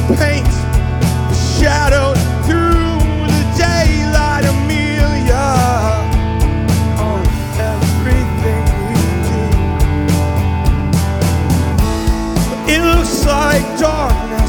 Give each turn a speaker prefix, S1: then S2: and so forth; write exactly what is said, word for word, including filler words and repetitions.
S1: paint shadows through the daylight, Amelia, on everything we do. It looks like darkness